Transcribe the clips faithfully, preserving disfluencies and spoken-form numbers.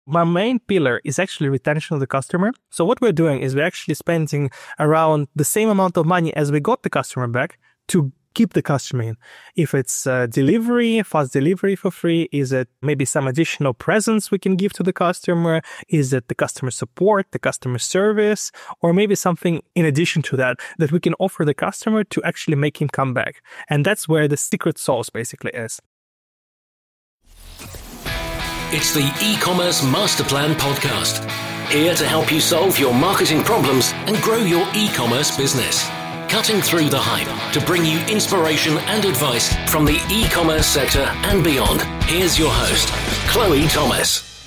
My main pillar is actually retention of the customer. So what we're doing is we're actually spending around the same amount of money as we got the customer back to keep the customer in. If it's uh, delivery, fast delivery for free, is it maybe some additional presents we can give to the customer? Is it the customer support, the customer service, or maybe something in addition to that that we can offer the customer to actually make him come back? And that's where the secret sauce basically is. It's the E-commerce Master Plan podcast, here to help you solve your marketing problems and grow your e-commerce business. Cutting through the hype to bring you inspiration and advice from the e-commerce sector and beyond. Here's your host, Chloe Thomas.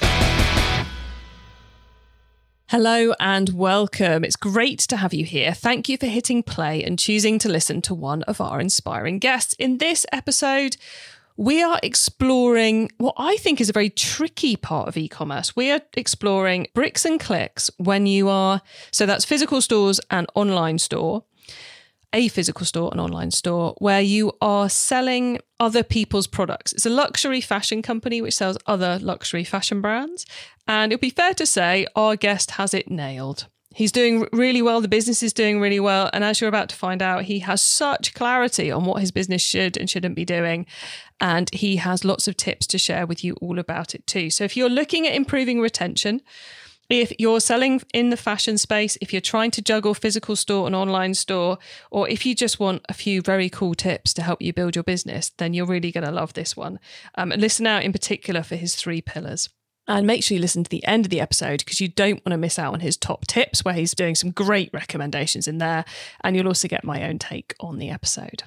Hello and welcome. It's great to have you here. Thank you for hitting play and choosing to listen to one of our inspiring guests. In this episode, we are exploring what I think is a very tricky part of e-commerce. We are exploring bricks and clicks when you are, so that's physical stores and online store, a physical store and online store, where you are selling other people's products. It's a luxury fashion company which sells other luxury fashion brands. And it'll be fair to say our guest has it nailed. He's doing really well. The business is doing really well. And as you're about to find out, he has such clarity on what his business should and shouldn't be doing. And he has lots of tips to share with you all about it too. So if you're looking at improving retention, if you're selling in the fashion space, if you're trying to juggle physical store and online store, or if you just want a few very cool tips to help you build your business, then you're really going to love this one. Um, and listen out in particular for his three pillars. And make sure you listen to the end of the episode because you don't want to miss out on his top tips, where he's doing some great recommendations in there. And you'll also get my own take on the episode.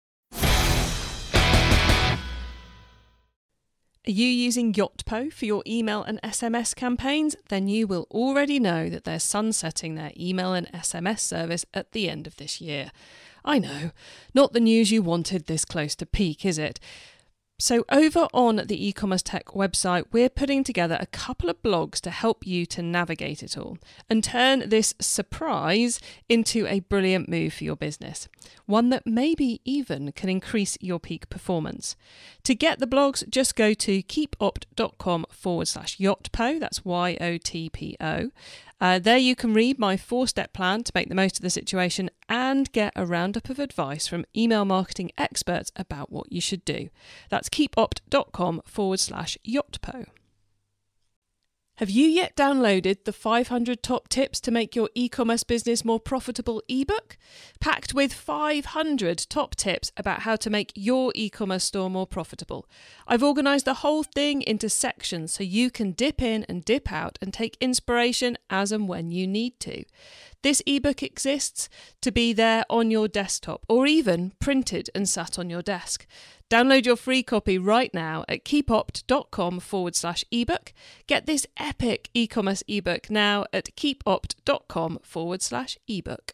Are you using Yotpo for your email and S M S campaigns? Then you will already know that they're sunsetting their email and S M S service at the end of this year. I know, not the news you wanted this close to peak, is it? So over on the e-commerce tech website, we're putting together a couple of blogs to help you to navigate it all and turn this surprise into a brilliant move for your business. One that maybe even can increase your peak performance. To get the blogs, just go to keepopt.com forward slash Yotpo. That's Y O T P O. Uh, there you can read my four-step plan to make the most of the situation and get a roundup of advice from email marketing experts about what you should do. That's keepopt.com forward slash Yotpo. Have you yet downloaded the five hundred Top Tips to Make Your E-Commerce Business More Profitable ebook? Packed with five hundred top tips about how to make your e-commerce store more profitable. I've organised the whole thing into sections so you can dip in and dip out and take inspiration as and when you need to. This ebook exists to be there on your desktop or even printed and sat on your desk. Download your free copy right now at keepopt.com forward slash ebook. Get this epic e-commerce ebook now at keepopt.com forward slash ebook.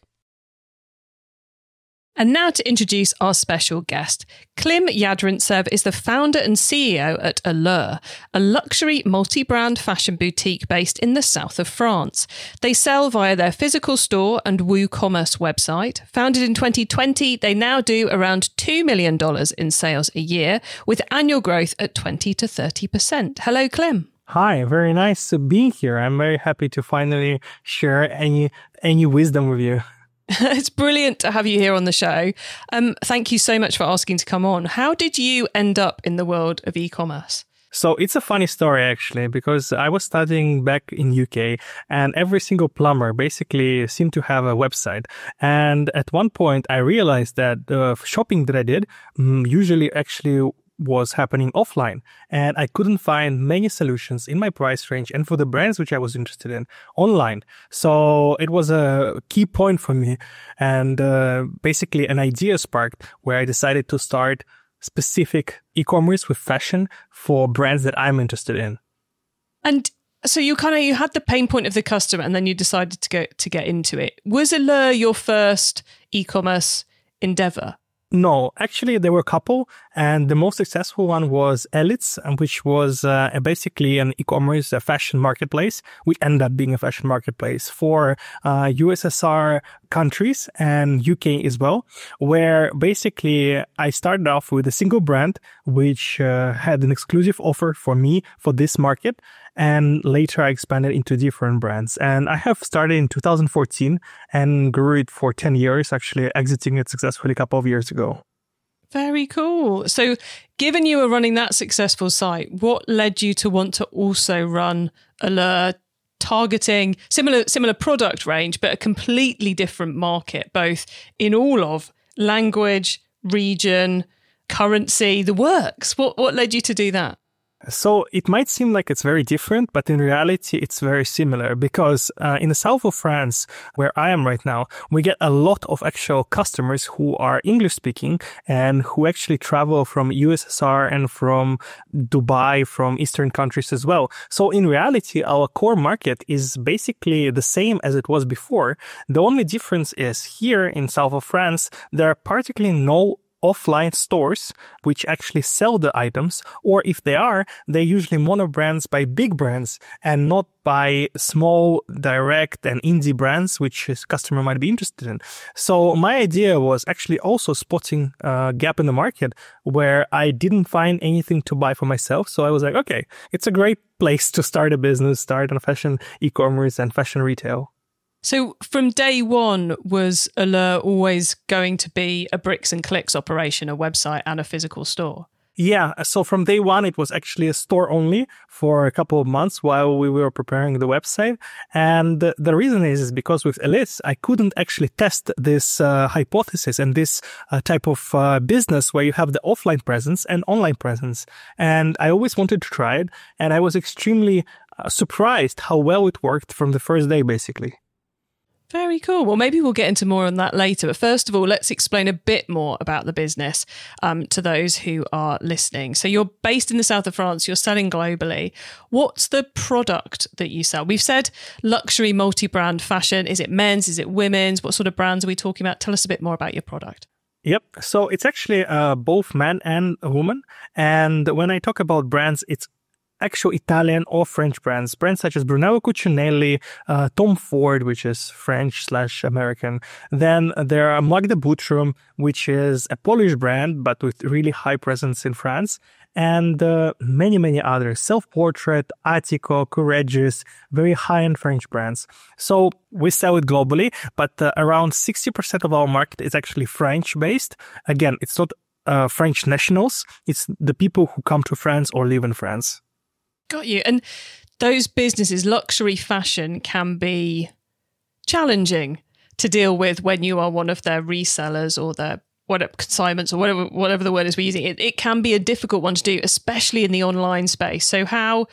And now to introduce our special guest. Klim Yadrintsev is the founder and C E O at Allure, a luxury multi-brand fashion boutique based in the south of France. They sell via their physical store and WooCommerce website. Founded in twenty twenty, they now do around two million dollars in sales a year, with annual growth at twenty to thirty percent. Hello, Klim. Hi, very nice to be here. I'm very happy to finally share any any wisdom with you. It's brilliant to have you here on the show. Um, thank you so much for asking to come on. How did you end up in the world of e-commerce? So it's a funny story, actually, because I was studying back in U K and every single plumber basically seemed to have a website. And at one point, I realized that the shopping that I did um, usually actually was happening offline, and I couldn't find many solutions in my price range and for the brands which I was interested in online. So it was a key point for me, and uh, basically an idea sparked where I decided to start specific e-commerce with fashion for brands that I'm interested in. And so you kind of you had the pain point of the customer, and then you decided to go to get into it. Was Allure your first e-commerce endeavor? No, actually, there were a couple, and the most successful one was Elitz, which was uh, basically an e-commerce a fashion marketplace, which ended up being a fashion marketplace for uh, U S S R countries and U K as well, where basically I started off with a single brand, which uh, had an exclusive offer for me for this market. And later I expanded into different brands. And I have started in two thousand fourteen and grew it for ten years, actually exiting it successfully a couple of years ago. Very cool. So given you were running that successful site, what led you to want to also run Allure, targeting similar similar product range, but a completely different market, both in all of language, region, currency, the works? What what led you to do that? So it might seem like it's very different, but in reality, it's very similar because uh, in the south of France, where I am right now, we get a lot of actual customers who are English speaking and who actually travel from U S S R and from Dubai, from Eastern countries as well. So in reality, our core market is basically the same as it was before. The only difference is here in south of France, there are practically no offline stores which actually sell the items, or if they are, they're usually mono brands by big brands and not by small direct and indie brands which a customer might be interested in. So my idea was actually also spotting a gap in the market where I didn't find anything to buy for myself. So I was like, okay, it's a great place to start a business, start on fashion e-commerce and fashion retail. So from day one, was Allure always going to be a bricks and clicks operation, a website and a physical store? Yeah, so from day one, it was actually a store only for a couple of months while we were preparing the website. And the, the reason is, is because with Elise, I couldn't actually test this uh, hypothesis and this uh, type of uh, business where you have the offline presence and online presence. And I always wanted to try it. And I was extremely uh, surprised how well it worked from the first day, basically. Very cool. Well, maybe we'll get into more on that later. But first of all, let's explain a bit more about the business um, to those who are listening. So you're based in the south of France. You're selling globally. What's the product that you sell? We've said luxury multi-brand fashion. Is it men's? Is it women's? What sort of brands are we talking about? Tell us a bit more about your product. Yep. So it's actually uh, both man and a woman. And when I talk about brands, it's actual Italian or French brands, brands such as Brunello Cucinelli, uh, Tom Ford, which is French slash American. Then there are Marc de Buttram, which is a Polish brand, but with really high presence in France. And uh, many, many others, Self-Portrait, Attico, Courageous, very high-end French brands. So we sell it globally, but uh, around sixty percent of our market is actually French-based. Again, it's not uh, French nationals. It's the people who come to France or live in France. Got you. And those businesses, luxury fashion, can be challenging to deal with when you are one of their resellers or their whatever consignments or whatever whatever the word is we're using. It, it can be a difficult one to do, especially in the online space. So how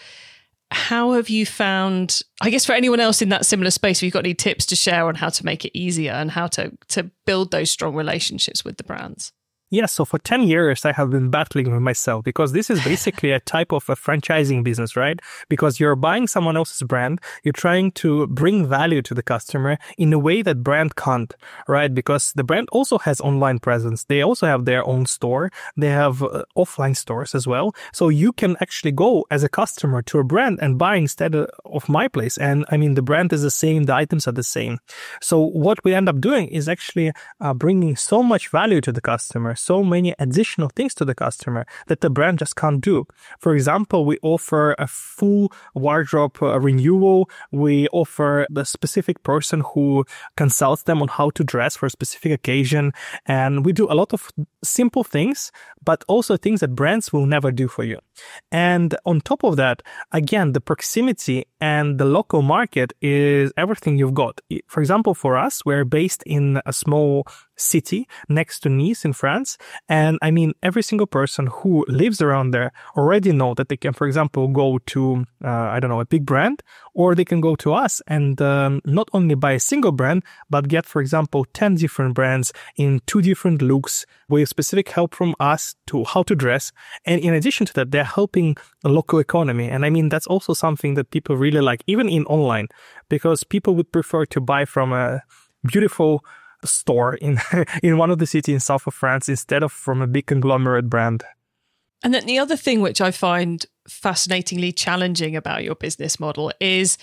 how have you found, I guess for anyone else in that similar space, have you got any tips to share on how to make it easier and how to to build those strong relationships with the brands? Yeah, so for ten years, I have been battling with myself because this is basically a type of a franchising business, right? Because you're buying someone else's brand, you're trying to bring value to the customer in a way that brand can't, right? Because the brand also has online presence. They also have their own store. They have uh, offline stores as well. So you can actually go as a customer to a brand and buy instead of my place. And I mean, the brand is the same, the items are the same. So what we end up doing is actually uh, bringing so much value to the customer, so many additional things to the customer that the brand just can't do. For example, we offer a full wardrobe uh, renewal. We offer the specific person who consults them on how to dress for a specific occasion. And we do a lot of simple things, but also things that brands will never do for you. And on top of that, again, the proximity and the local market is everything you've got. For example, for us, we're based in a small city next to Nice in France. And I mean, every single person who lives around there already know that they can, for example, go to, uh, I don't know, a big brand, or they can go to us and um, not only buy a single brand, but get, for example, ten different brands in two different looks with specific help from us to how to dress. And in addition to that, they're helping the local economy. And I mean, that's also something that people really like, even in online, because people would prefer to buy from a beautiful store in in one of the cities in south of France instead of from a big conglomerate brand. And then the other thing which I find fascinatingly challenging about your business model is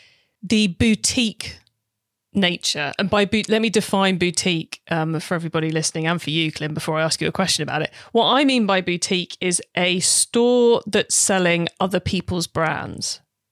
the boutique nature. And by boot, let me define boutique um, for everybody listening and for you, Klim, before I ask you a question about it. What I mean by boutique is a store that's selling other people's brands.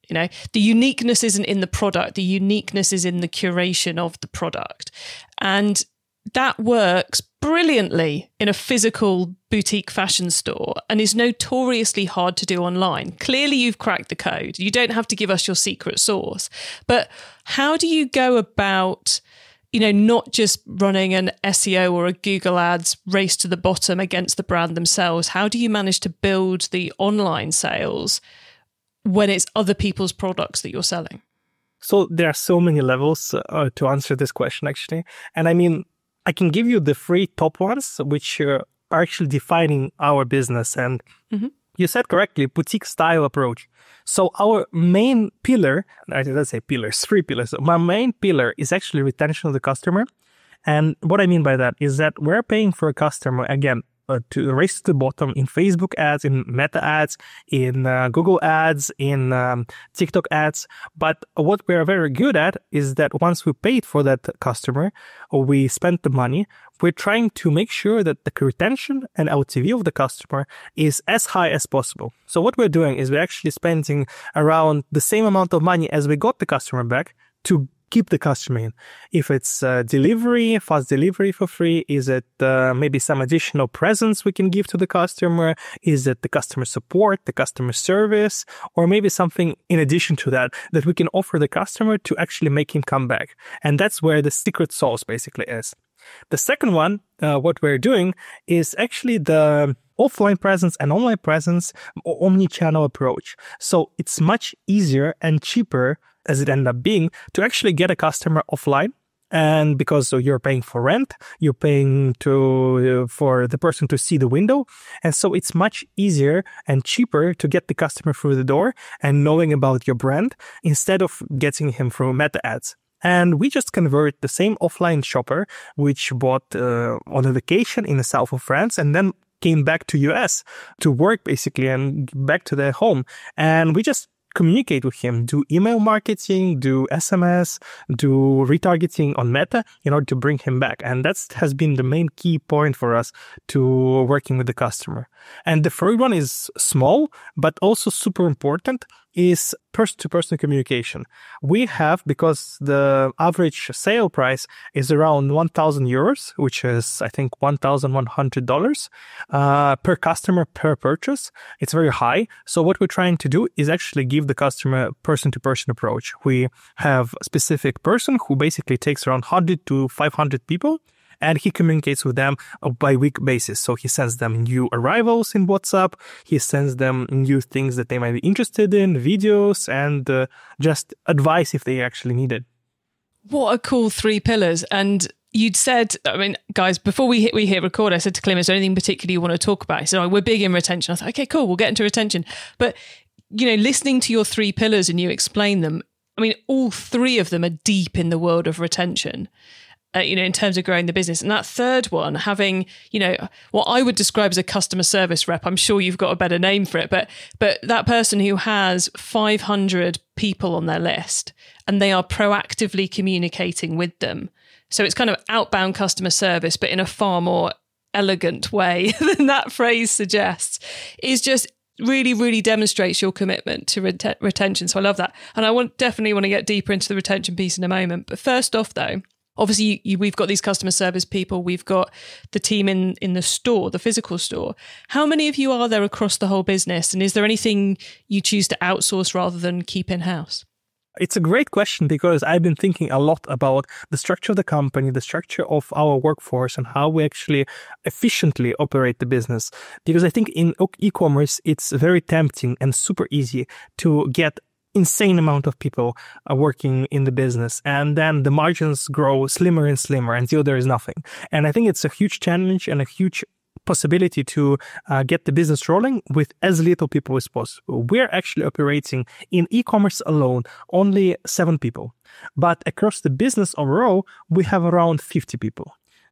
You know, the uniqueness isn't in the product. The uniqueness is in the curation of the product. And that works brilliantly in a physical boutique fashion store and is notoriously hard to do online. Clearly, you've cracked the code. You don't have to give us your secret sauce. But how do you go about, you know, not just running an S E O or a Google Ads race to the bottom against the brand themselves? How do you manage to build the online sales when it's other people's products that you're selling? So there are so many levels uh, to answer this question, actually. And I mean, I can give you the three top ones, which uh, are actually defining our business. And mm-hmm. you said correctly, boutique style approach. So our main pillar, I didn't say pillars, three pillars. My main pillar is actually retention of the customer. And what I mean by that is that we're paying for a customer, again, Uh, to race to the bottom in Facebook ads, in Meta ads, in uh, Google ads, in um, TikTok ads. But what we are very good at is that once we paid for that customer or we spent the money, we're trying to make sure that the retention and L T V of the customer is as high as possible. So what we're doing is we're actually spending around the same amount of money as we got the customer back to keep the customer in. If it's uh, delivery, fast delivery for free, is it uh, maybe some additional presents we can give to the customer? Is it the customer support, the customer service, or maybe something in addition to that that we can offer the customer to actually make him come back? And that's where the secret sauce basically is. The second one, uh, what we're doing is actually the offline presence and online presence, omni-channel approach. So it's much easier and cheaper, as it ended up being, to actually get a customer offline. And because so you're paying for rent, you're paying to uh, for the person to see the window. And so it's much easier and cheaper to get the customer through the door and knowing about your brand instead of getting him through Meta ads. And we just convert the same offline shopper, which bought uh, on a vacation in the south of France and then came back to U S to work basically and back to their home. And we just communicate with him, do email marketing, do S M S, do retargeting on Meta in order to bring him back. And that has been the main key point for us to working with the customer. And the third one is small, but also super important, is person-to-person communication. We have, because the average sale price is around one thousand euros, which is, I think, one thousand one hundred dollars uh, per customer per purchase. It's very high. So what we're trying to do is actually give the customer a person-to-person approach. We have a specific person who basically takes around one hundred to five hundred people, and he communicates with them by week basis. So he sends them new arrivals in WhatsApp. He sends them new things that they might be interested in, videos, and uh, just advice if they actually need it. What a cool three pillars. And you'd said, I mean, guys, before we hit, we hit record, I said to Klim, is there anything particular you want to talk about? He said, oh, we're big in retention. I thought, okay, cool, we'll get into retention. But, you know, listening to your three pillars and you explain them, I mean, all three of them are deep in the world of retention. Uh, you know, in terms of growing the business. And that third one, having, you know, what I would describe as a customer service rep, I'm sure you've got a better name for it, but but that person who has five hundred people on their list and they are proactively communicating with them. So it's kind of outbound customer service, but in a far more elegant way than that phrase suggests, is just really, really demonstrates your commitment to ret- retention. So I love that. And I want definitely want to get deeper into the retention piece in a moment. But first off, though, obviously, you, you, we've got these customer service people. We've got the team in, in the store, the physical store. How many of you are there across the whole business? And is there anything you choose to outsource rather than keep in-house? It's a great question because I've been thinking a lot about the structure of the company, the structure of our workforce, and how we actually efficiently operate the business. Because I think in e-commerce, it's very tempting and super easy to get insane amount of people are working in the business, and then the margins grow slimmer and slimmer until there is nothing. And I think it's a huge challenge and a huge possibility to uh, get the business rolling with as little people as possible. We're actually operating in e-commerce alone only seven people, but across the business overall we have around fifty people.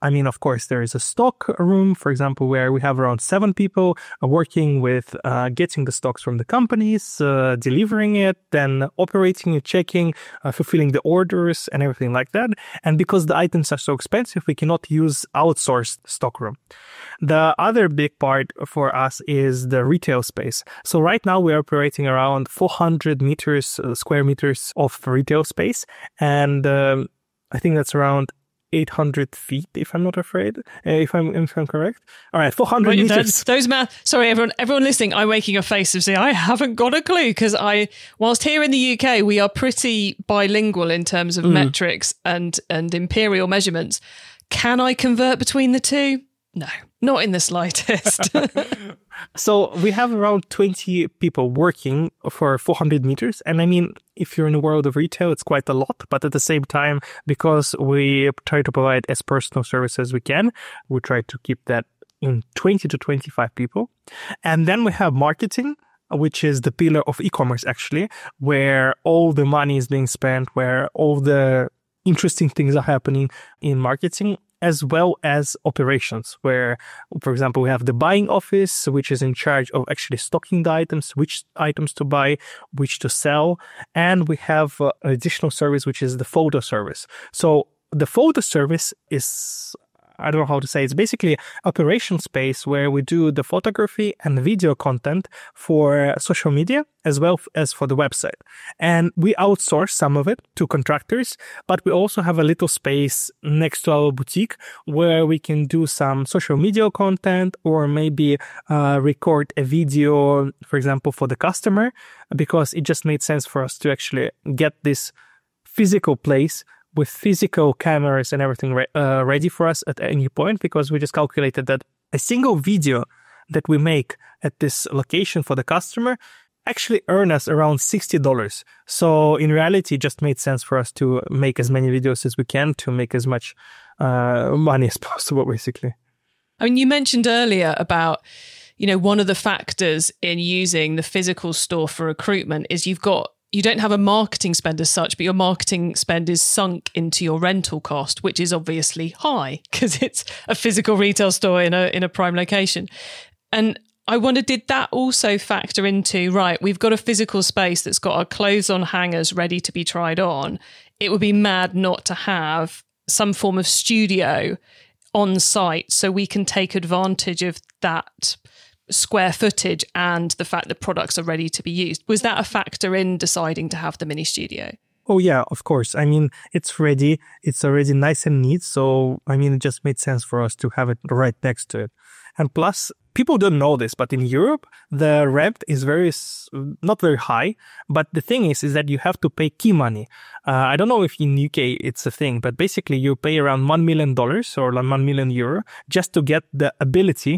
I mean, of course, there is a stock room, for example, where we have around seven people working with uh, getting the stocks from the companies, uh, delivering it, then operating it, checking, uh, fulfilling the orders and everything like that. And because the items are so expensive, we cannot use outsourced stockroom. The other big part for us is the retail space. So right now we're operating around four hundred meters, uh, square meters of retail space. And um, I think that's around eight hundred feet, if I'm not afraid, uh, if I'm if I'm correct. All right, four hundred Wait, meters. Those math. Sorry, everyone. Everyone listening, I'm making a face of saying I haven't got a clue because I, whilst here in the U K we are pretty bilingual in terms of mm. metrics and and imperial measurements. Can I convert between the two? No, not in the slightest. So we have around twenty people working for four hundred meters. And I mean, if you're in the world of retail, it's quite a lot. But at the same time, because we try to provide as personal service as we can, we try to keep that in twenty to twenty-five people. And then we have marketing, which is the pillar of e-commerce, actually, where all the money is being spent, where all the interesting things are happening in marketing, as well as operations, where, for example, we have the buying office, which is in charge of actually stocking the items, which items to buy, which to sell. And we have uh, an additional service, which is the photo service. So the photo service is, I don't know how to say, it's basically operation space where we do the photography and video content for social media as well as for the website. And we outsource some of it to contractors, but we also have a little space next to our boutique where we can do some social media content or maybe uh, record a video, for example, for the customer, because it just made sense for us to actually get this physical place with physical cameras and everything re- uh, ready for us at any point, because we just calculated that a single video that we make at this location for the customer actually earn us around sixty dollars. So in reality, it just made sense for us to make as many videos as we can to make as much uh, money as possible, basically. I mean, you mentioned earlier about, you know, one of the factors in using the physical store for recruitment is you've got you don't have a marketing spend as such, but your marketing spend is sunk into your rental cost, which is obviously high because it's a physical retail store in a in a prime location. And I wonder, did that also factor into, right, we've got a physical space that's got our clothes on hangers ready to be tried on. It would be mad not to have some form of studio on site so we can take advantage of that square footage and the fact that products are ready to be used. Was that a factor in deciding to have the mini studio? Oh, yeah, of course. I mean, it's ready. It's already nice and neat. So, I mean, it just made sense for us to have it right next to it. And plus, people don't know this, but in Europe, the rent is very, not very high. But the thing is, is that you have to pay key money. Uh, I don't know if in U K it's a thing, but basically you pay around one million dollars or one million euro just to get the ability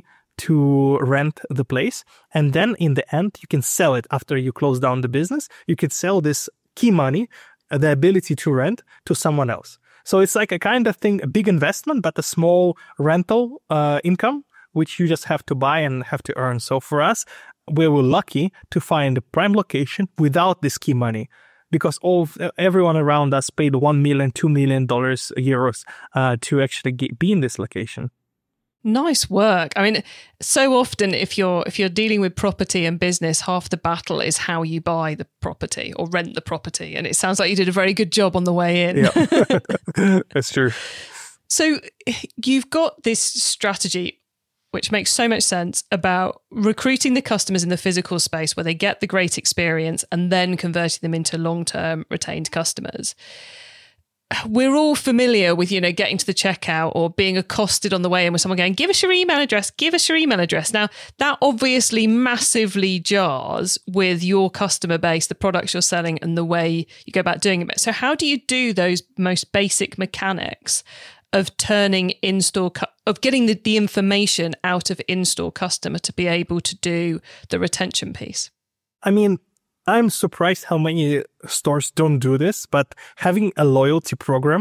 to rent the place. And then in the end, you can sell it after you close down the business. You can sell this key money, the ability to rent, to someone else. So it's like a kind of thing, a big investment, but a small rental uh, income, which you just have to buy and have to earn. So for us, we were lucky to find a prime location without this key money, because all of, everyone around us paid one million, two million dollars, euros uh, to actually get, be in this location. Nice work. I mean, so often if you're if you're dealing with property and business, half the battle is how you buy the property or rent the property. And it sounds like you did a very good job on the way in. Yeah, that's true. So you've got this strategy, which makes so much sense, about recruiting the customers in the physical space where they get the great experience and then converting them into long-term retained customers. We're all familiar with, you know, getting to the checkout or being accosted on the way in with someone going, give us your email address, give us your email address. Now, that obviously massively jars with your customer base, the products you're selling and the way you go about doing it. So how do you do those most basic mechanics of turning in-store, cu- of getting the, the information out of in-store customer to be able to do the retention piece? I mean, I'm surprised how many stores don't do this, but having a loyalty program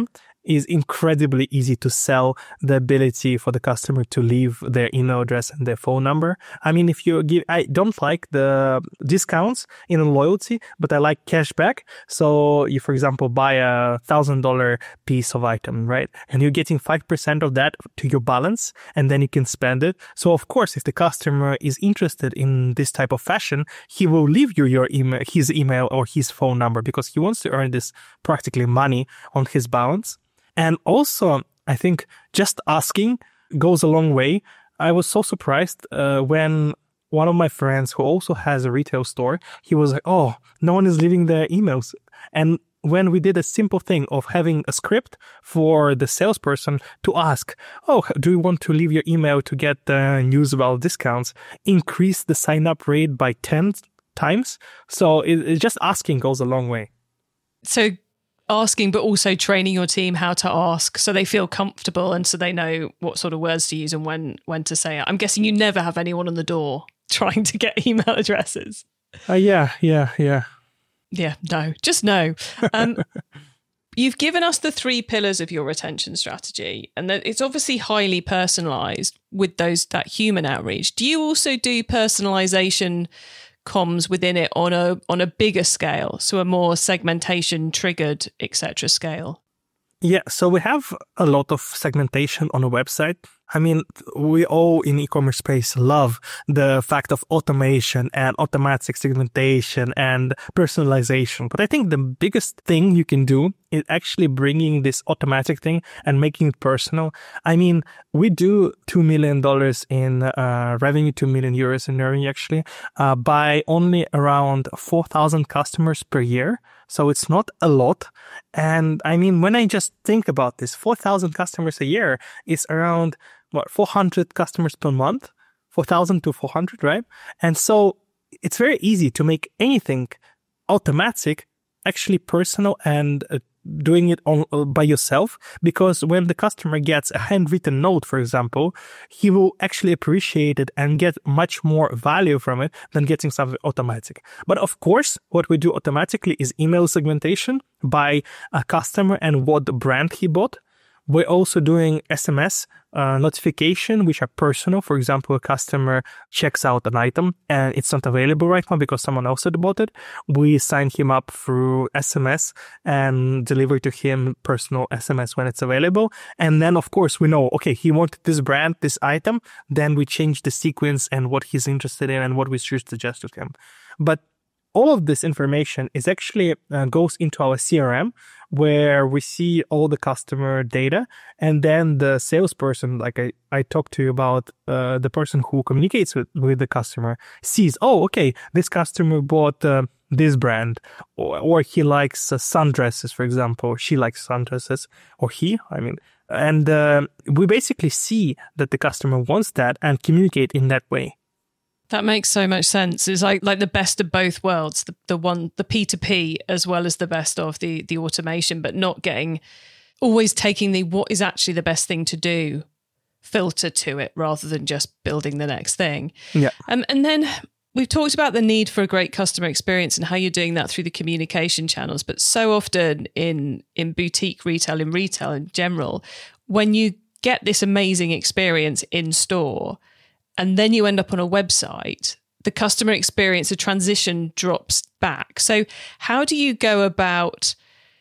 is incredibly easy to sell the ability for the customer to leave their email address and their phone number. I mean, if you give, I don't like the discounts in loyalty, but I like cashback. So you, for example, buy a thousand dollar piece of item, right? And you're getting five percent of that to your balance, and then you can spend it. So of course, if the customer is interested in this type of fashion, he will leave you your email, his email or his phone number, because he wants to earn this practically money on his balance. And also, I think just asking goes a long way. I was so surprised uh, when one of my friends who also has a retail store, he was like, oh, no one is leaving their emails. And when we did a simple thing of having a script for the salesperson to ask, oh, do you want to leave your email to get uh, news about discounts, increase the sign-up rate by ten times. So it, it just asking goes a long way. So asking, but also training your team how to ask so they feel comfortable and so they know what sort of words to use and when when to say it. I'm guessing you never have anyone on the door trying to get email addresses. Uh, yeah, yeah, yeah. Yeah, no, just no. Um, you've given us the three pillars of your retention strategy, and that it's obviously highly personalized with those that human outreach. Do you also do personalization comms within it on a on a bigger scale, so a more segmentation triggered, et cetera scale? Yeah, so we have a lot of segmentation on a website. I mean, we all in e-commerce space love the fact of automation and automatic segmentation and personalization. But I think the biggest thing you can do is actually bringing this automatic thing and making it personal. I mean, we do two million dollars in uh, revenue, two million euros in revenue actually, uh, by only around four thousand customers per year. So it's not a lot. And I mean, when I just think about this, four thousand customers a year is around, what, four hundred customers per month, four thousand to four hundred, right? And so it's very easy to make anything automatic, actually personal, and uh, doing it on, uh, by yourself, because when the customer gets a handwritten note, for example, he will actually appreciate it and get much more value from it than getting something automatic. But of course, what we do automatically is email segmentation by a customer and what brand he bought. We're also doing S M S uh, notification, which are personal. For example, a customer checks out an item and it's not available right now because someone else had bought it. We sign him up through S M S and deliver to him personal S M S when it's available. And then, of course, we know, okay, he wanted this brand, this item. Then we change the sequence and what he's interested in and what we should suggest to him. But all of this information is actually uh, goes into our C R M, where we see all the customer data, and then the salesperson, like I, I talked to you about, uh, the person who communicates with, with the customer sees, oh, okay, this customer bought uh, this brand, or, or he likes uh, sundresses, for example, she likes sundresses, or he, I mean, and uh, we basically see that the customer wants that and communicate in that way. That makes so much sense. It's like like the best of both worlds, the the one, the P two P, as well as the best of the the automation, but not getting, always taking the what is actually the best thing to do filter to it rather than just building the next thing. Yeah. Um, and then we've talked about the need for a great customer experience and how you're doing that through the communication channels. But so often in in boutique retail, in retail in general, when you get this amazing experience in store, and then you end up on a website, the customer experience, the transition drops back. So how do you go about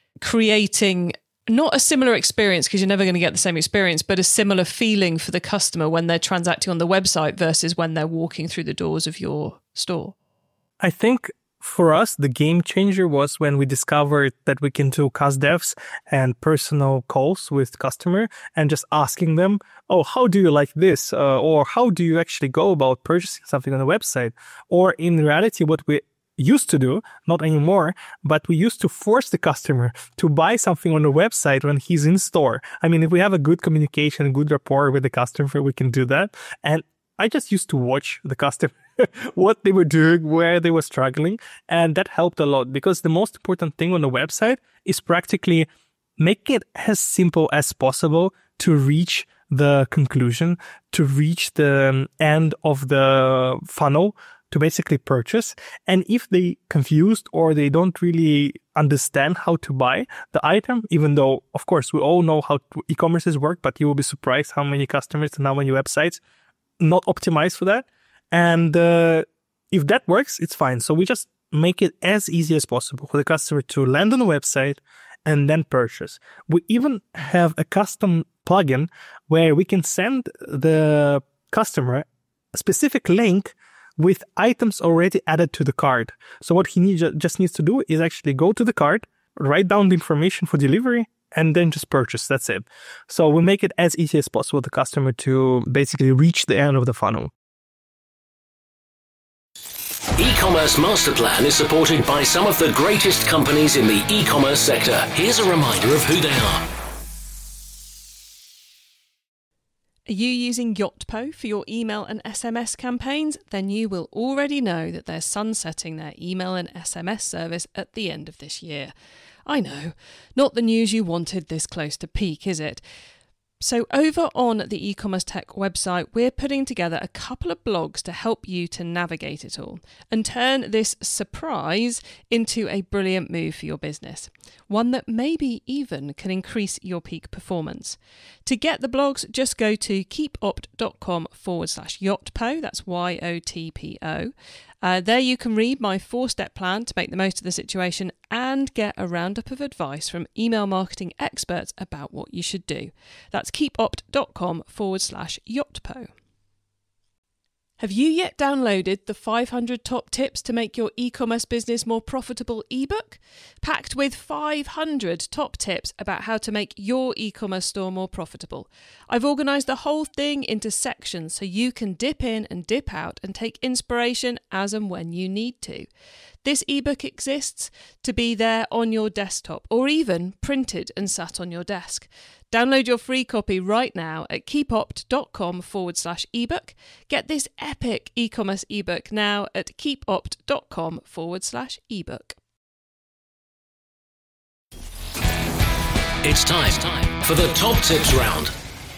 creating not a similar experience, because you're never going to get the same experience, but a similar feeling for the customer when they're transacting on the website versus when they're walking through the doors of your store? I think for us, the game changer was when we discovered that we can do CusDevs and personal calls with customer and just asking them, oh, how do you like this? Uh, or how do you actually go about purchasing something on the website? Or in reality, what we used to do, not anymore, but we used to force the customer to buy something on the website when he's in store. I mean, if we have a good communication, good rapport with the customer, we can do that. And I just used to watch the customer, what they were doing, where they were struggling. And that helped a lot, because the most important thing on the website is practically make it as simple as possible to reach the conclusion, to reach the end of the funnel, to basically purchase. And if they confused or they don't really understand how to buy the item, even though, of course, we all know how e-commerces work, but you will be surprised how many customers and how many websites not optimized for that. And uh, if that works, it's fine. So we just make it as easy as possible for the customer to land on the website and then purchase. We even have a custom plugin where we can send the customer a specific link with items already added to the cart. So what he need, just needs to do is actually go to the cart, write down the information for delivery, and then just purchase. That's it. So we make it as easy as possible for the customer to basically reach the end of the funnel. E-commerce Master Plan is supported by some of the greatest companies in the e-commerce sector. Here's a reminder of who they are. Are you using Yotpo for your email and S M S campaigns? Then you will already know that they're sunsetting their email and S M S service at the end of this year. I know, not the news you wanted this close to peak, is it? So over on the E-Commerce Tech website, we're putting together a couple of blogs to help you to navigate it all and turn this surprise into a brilliant move for your business. One that maybe even can increase your peak performance. To get the blogs, just go to keepopt.com forward slash Yotpo, that's Y O T P O. Uh, there you can read my four-step plan to make the most of the situation and get a roundup of advice from email marketing experts about what you should do. That's keepopt.com forward slash Yotpo. Have you yet downloaded the five hundred Top Tips to Make Your E-Commerce Business More Profitable ebook? Packed with five hundred top tips about how to make your e-commerce store more profitable. I've organised the whole thing into sections so you can dip in and dip out and take inspiration as and when you need to. This ebook exists to be there on your desktop or even printed and sat on your desk. Download your free copy right now at keepopt.com forward slash ebook. Get this epic e-commerce ebook now at keepopt.com forward slash ebook. It's time for the Top Tips round.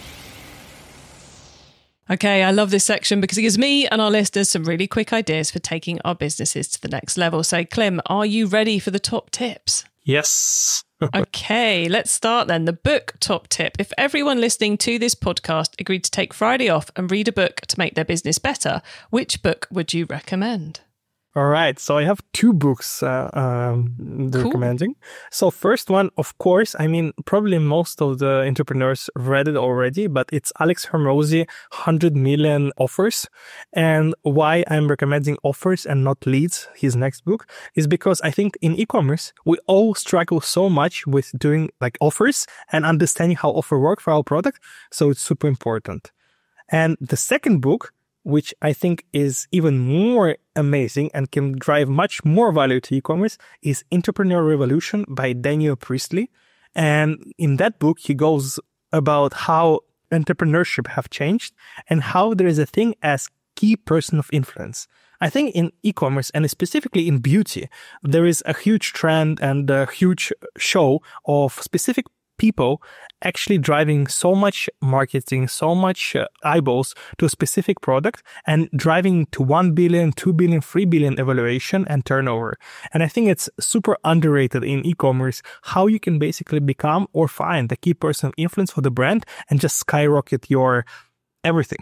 Okay, I love this section because it gives me and our listeners some really quick ideas for taking our businesses to the next level. So, Klim, are you ready for the top tips? Yes. Okay, let's start then. The book top tip. If everyone listening to this podcast agreed to take Friday off and read a book to make their business better, which book would you recommend? All right. So I have two books uh, um, Cool. recommending. So first one, of course, I mean, probably most of the entrepreneurs read it already, but it's Alex Hormozi, one hundred million Offers. And why I'm recommending Offers and not Leads, his next book, is because I think in e-commerce, we all struggle so much with doing like offers and understanding how offer work for our product. So it's super important. And the second book, which I think is even more amazing and can drive much more value to e-commerce, is Entrepreneur Revolution by Daniel Priestley. And in that book, he goes about how entrepreneurship have changed and how there is a thing as key person of influence. I think in e-commerce and specifically in beauty, there is a huge trend and a huge show of specific people actually driving so much marketing, so much uh, eyeballs to a specific product and driving to one billion, two billion, three billion evaluation and turnover. And I think it's super underrated in e-commerce how you can basically become or find the key person of influence for the brand and just skyrocket your everything.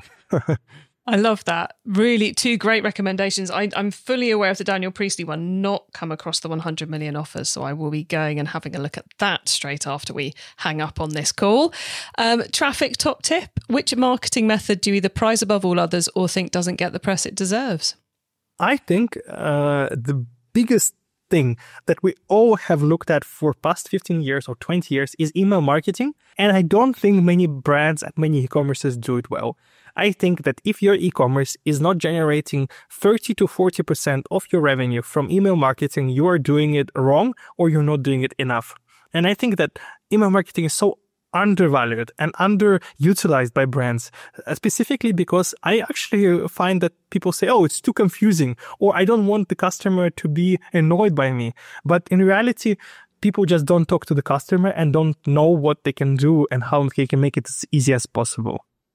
I love that. Really, two great recommendations. I, I'm fully aware of the Daniel Priestley one, not come across the one hundred million Offers. So I will be going and having a look at that straight after we hang up on this call. Um, traffic top tip. Which marketing method do you either prize above all others or think doesn't get the press it deserves? I think uh, the biggest thing that we all have looked at for past fifteen years or twenty years is email marketing. And I don't think many brands and many e-commerces do it well. I think that if your e-commerce is not generating thirty to forty percent of your revenue from email marketing, you are doing it wrong or you're not doing it enough. And I think that email marketing is so undervalued and underutilized by brands, specifically because I actually find that people say, oh, it's too confusing, or I don't want the customer to be annoyed by me. But in reality, people just don't talk to the customer and don't know what they can do and how they can make it as easy as possible.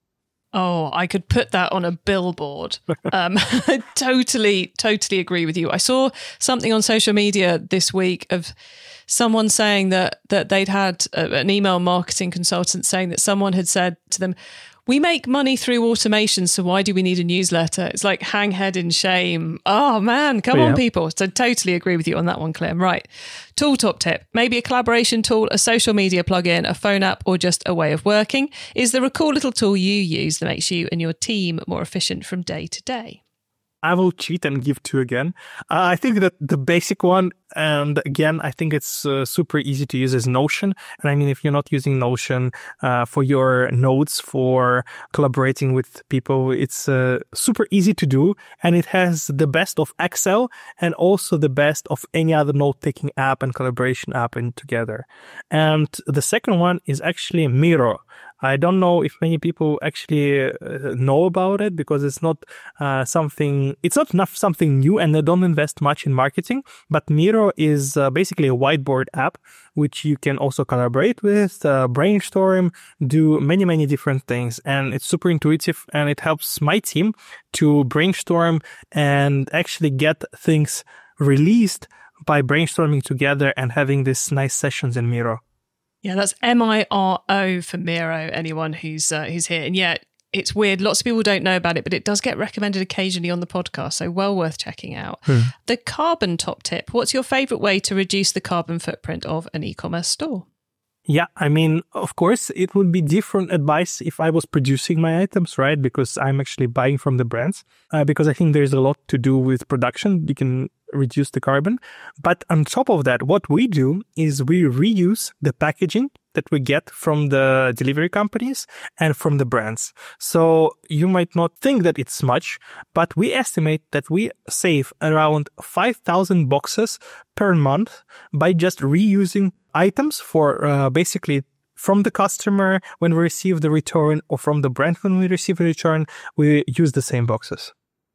Oh, I could put that on a billboard. Um, totally, totally agree with you. I saw something on social media this week of someone saying that that they'd had a, an email marketing consultant saying that someone had said to them, "We make money through automation, so why do we need a newsletter?" It's like hang head in shame. Oh man, come yeah. on people. So totally agree with you on that one, Clem. Right. Tool top tip. Maybe a collaboration tool, a social media plugin, a phone app, or just a way of working. Is there a cool little tool you use that makes you and your team more efficient from day to day? I will cheat and give two again. Uh, I think that the basic one, and again, I think it's uh, super easy to use, is Notion. And I mean, if you're not using Notion uh, for your notes, for collaborating with people, it's uh, super easy to do. And it has the best of Excel and also the best of any other note-taking app and collaboration app in together. And the second one is actually Miro. I don't know if many people actually uh, know about it because it's not uh, something, it's not enough something new and they don't invest much in marketing. But Miro is uh, basically a whiteboard app, which you can also collaborate with, uh, brainstorm, do many, many different things. And it's super intuitive and it helps my team to brainstorm and actually get things released by brainstorming together and having these nice sessions in Miro. Yeah, that's M I R O for Miro, anyone who's uh, who's here. And yeah, it's weird. Lots of people don't know about it, but it does get recommended occasionally on the podcast, so well worth checking out. Hmm. The carbon top tip. What's your favourite way to reduce the carbon footprint of an e-commerce store? Yeah, I mean, of course, it would be different advice if I was producing my items, right? Because I'm actually buying from the brands, uh, because I think there's a lot to do with production. You can reduce the carbon. But on top of that, what we do is we reuse the packaging that we get from the delivery companies and from the brands. So you might not think that it's much, but we estimate that we save around five thousand boxes per month by just reusing items for uh, basically from the customer when we receive the return or from the brand when we receive a return, we use the same boxes.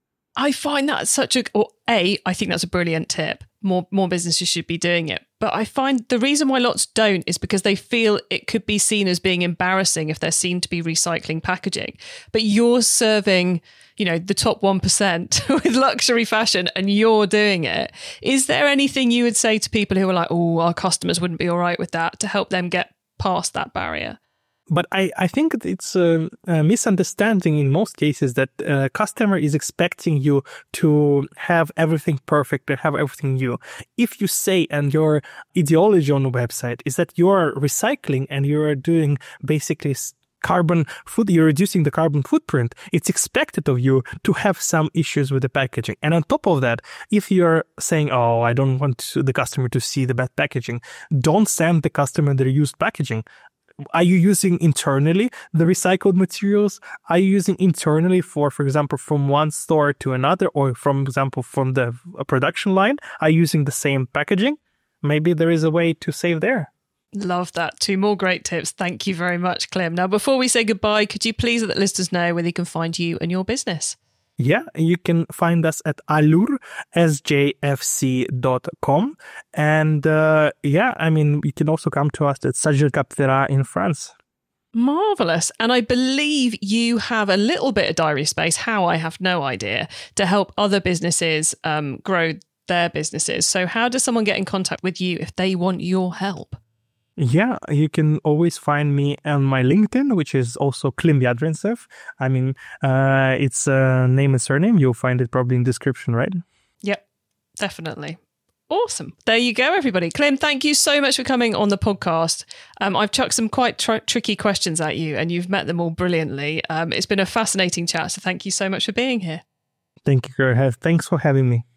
I find that such a, or A, I think that's a brilliant tip. More more businesses should be doing it. But I find the reason why lots don't is because they feel it could be seen as being embarrassing if they're seen to be recycling packaging. But you're serving, you know, the top one percent with luxury fashion and you're doing it. Is there anything you would say to people who are like, oh, our customers wouldn't be all right with that, to help them get past that barrier? But I, I think it's a, a misunderstanding in most cases that a customer is expecting you to have everything perfect, to have everything new. If you say, and your ideology on the website is that you're recycling and you're doing basically carbon food, you're reducing the carbon footprint, it's expected of you to have some issues with the packaging. And on top of that, if you're saying, oh, I don't want the customer to see the bad packaging, don't send the customer the used packaging. Are you using internally the recycled materials? Are you using internally for, for example, from one store to another, or from example, from the production line? Are you using the same packaging? Maybe there is a way to save there. Love that. Two more great tips. Thank you very much, Clem. Now, before we say goodbye, could you please let the listeners know where they can find you and your business? Yeah, you can find us at allure s j f c dot com. And uh, yeah, I mean, you can also come to us at Saint-Gilles-Cap-Ferrat in France. Marvellous. And I believe you have a little bit of diary space, how I have no idea, to help other businesses um, grow their businesses. So how does someone get in contact with you if they want your help? Yeah, you can always find me on my LinkedIn, which is also Klim Yadrintsev. I mean, uh, it's a name and surname. You'll find it probably in the description, right? Yep, definitely. Awesome. There you go, everybody. Klim, thank you so much for coming on the podcast. Um, I've chucked some quite tr- tricky questions at you and you've met them all brilliantly. Um, it's been a fascinating chat, so thank you so much for being here. Thank you, Gerhard. Thanks for having me.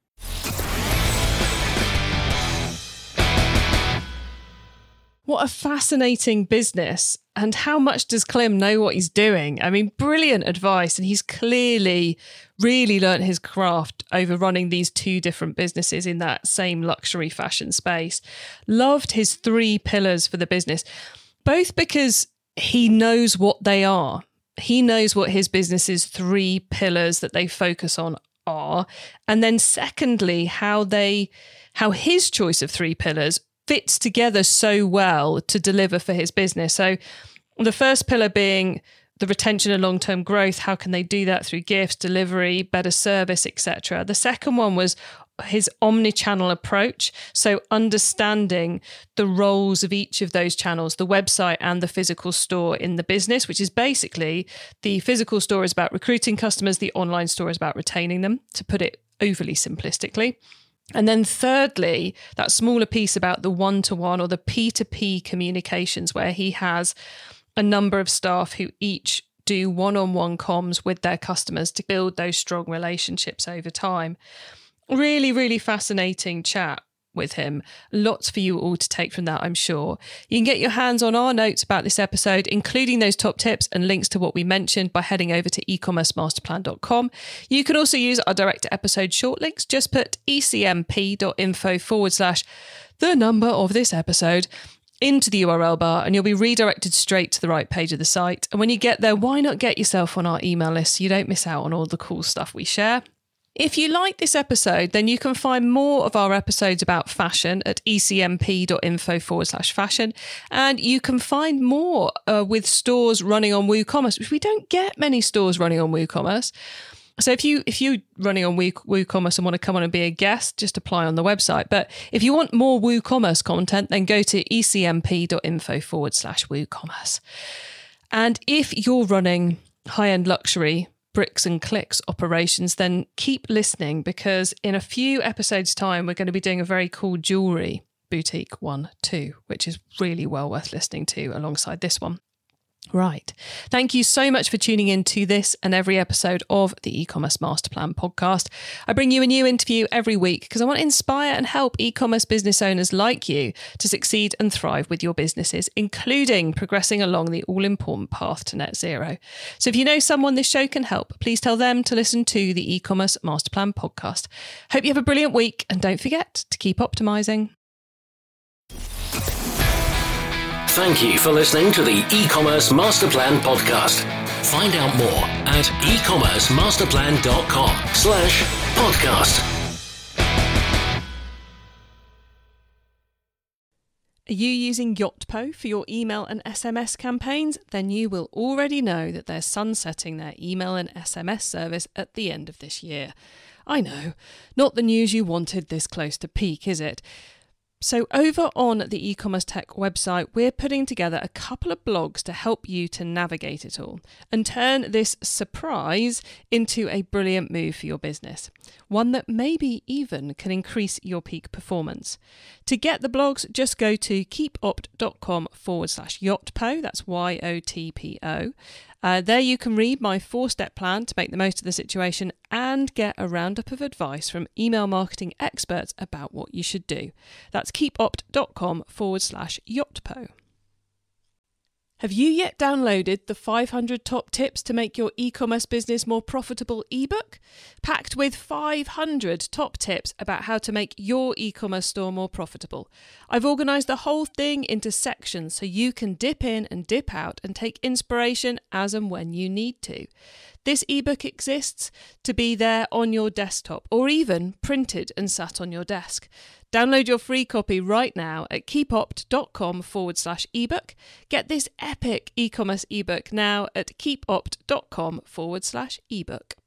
What a fascinating business. And how much does Klim know what he's doing? I mean, brilliant advice. And he's clearly really learnt his craft over running these two different businesses in that same luxury fashion space. Loved his three pillars for the business, both because he knows what they are. He knows what his business's three pillars that they focus on are. And then secondly, how they, how his choice of three pillars fits together so well to deliver for his business. So the first pillar being the retention and long-term growth. How can they do that through gifts, delivery, better service, et cetera. The second one was his omni-channel approach. So understanding the roles of each of those channels, the website and the physical store in the business, which is basically the physical store is about recruiting customers, the online store is about retaining them, to put it overly simplistically. And then thirdly, that smaller piece about the one-to-one or the P to P communications, where he has a number of staff who each do one-on-one comms with their customers to build those strong relationships over time. Really, really fascinating chat with him. Lots for you all to take from that, I'm sure. You can get your hands on our notes about this episode, including those top tips and links to what we mentioned, by heading over to e commerce master plan dot com. You can also use our direct episode short links. Just put ecmp.info forward slash the number of this episode into the U R L bar and you'll be redirected straight to the right page of the site. And when you get there, why not get yourself on our email list so you don't miss out on all the cool stuff we share? If you like this episode, then you can find more of our episodes about fashion at ecmp.info forward slash fashion. And you can find more uh, with stores running on WooCommerce, which we don't get many stores running on WooCommerce. So if you if you're running on Woo, WooCommerce and want to come on and be a guest, just apply on the website. But if you want more WooCommerce content, then go to ecmp.info forward slash WooCommerce. And if you're running high-end luxury bricks and clicks operations, then keep listening, because in a few episodes' time, we're going to be doing a very cool jewellery boutique one too, which is really well worth listening to alongside this one. Right. Thank you so much for tuning in to this and every episode of the E-commerce Master Plan podcast. I bring you a new interview every week because I want to inspire and help e-commerce business owners like you to succeed and thrive with your businesses, including progressing along the all-important path to net zero. So if you know someone this show can help, please tell them to listen to the E-commerce Master Plan podcast. Hope you have a brilliant week, and don't forget to keep optimizing. Thank you for listening to the E-commerce Master Plan podcast. Find out more at ecommercemasterplan.com slash podcast. Are you using Yotpo for your email and S M S campaigns? Then you will already know that they're sunsetting their email and S M S service at the end of this year. I know, not the news you wanted this close to peak, is it? So over on the E-commerce Tech website, we're putting together a couple of blogs to help you to navigate it all and turn this surprise into a brilliant move for your business. One that maybe even can increase your peak performance. To get the blogs, just go to keepopt.com forward slash Yotpo, that's Y O T P O. Uh, there you can read my four-step plan to make the most of the situation and get a roundup of advice from email marketing experts about what you should do. That's keepopt.com forward slash Yotpo. Have you yet downloaded the five hundred Top Tips to Make Your E-Commerce Business More Profitable ebook? Packed with five hundred top tips about how to make your e-commerce store more profitable. I've organised the whole thing into sections so you can dip in and dip out and take inspiration as and when you need to. This ebook exists to be there on your desktop or even printed and sat on your desk. Download your free copy right now at keepopt.com forward slash ebook. Get this epic e-commerce ebook now at keepopt.com forward slash ebook.